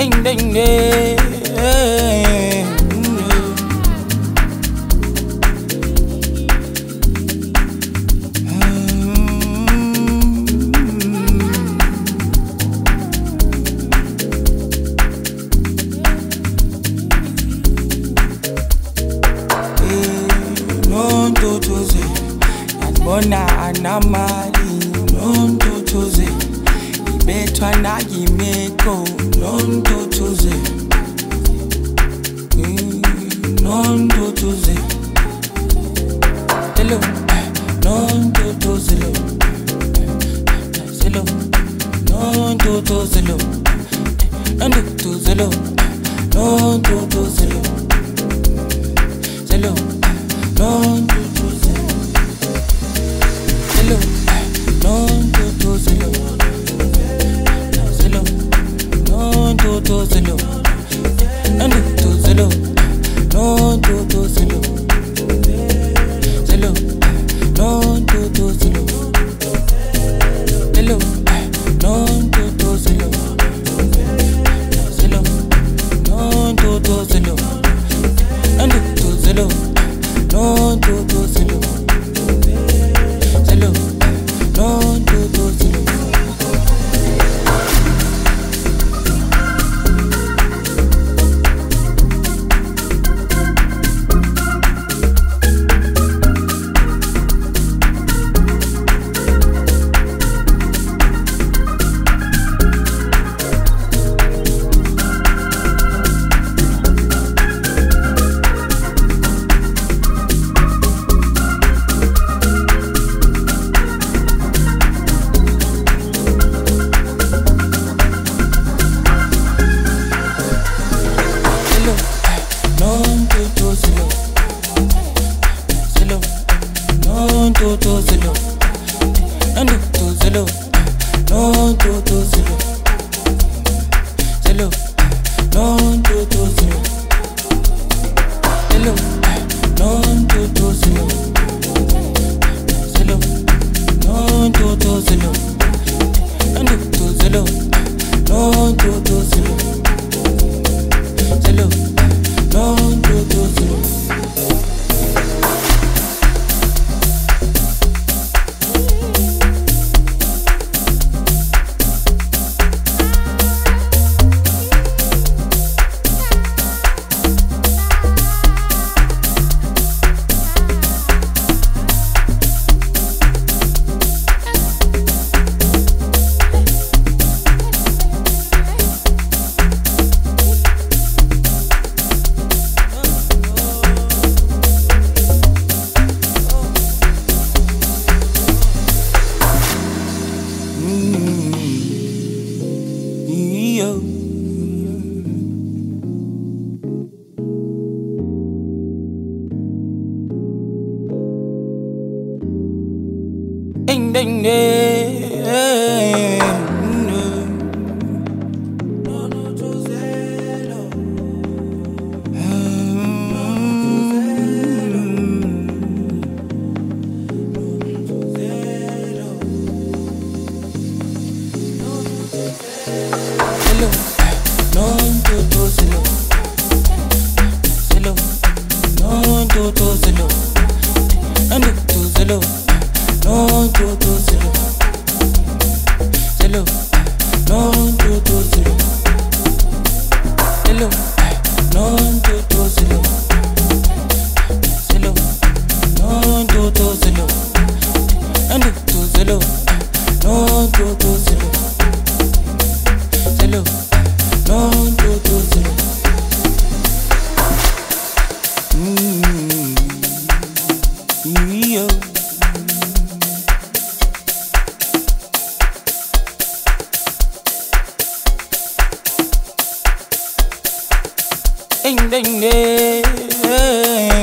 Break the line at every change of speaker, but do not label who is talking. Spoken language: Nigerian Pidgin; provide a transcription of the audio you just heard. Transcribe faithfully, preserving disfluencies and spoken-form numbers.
Ding ding ding. Non tutuze, yabona anamali. Non tutuze, ibethwa na yimeko. Non tutuze, non tutuze. Hello, non tutuze, hello, non tutuze, non tutuze, non tutuze, hello. Non to zero, zero, non to zero, zero, non to zero, non to zero, non to zero, zero, non to zero, zero, non to zero, zero, non to zero, non to zero. Non to to zero, zero, non to to zero. Non to to zero, non to zero, non to to zero, zero, non to to zero, zero, non to to zero, zero, non to to zero, non to zero, non to to zero, zero, non to to zero. Ding ding ding. No no to zero. Hello, non to to zero. Hello, non to to zero. Non to zero. Non to to zero, zero, non to to zero, zero, non to to zero, zero, non to to zero, non to zero, non to to zero, zero, non to to zero. Mm, yo. Ding ding ding.